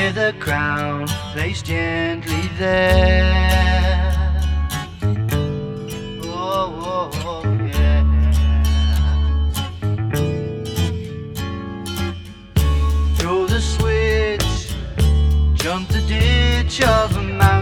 Hear the crown placed gently there. Oh, oh, oh, yeah. Throw the switch, jump the ditch of a mountain.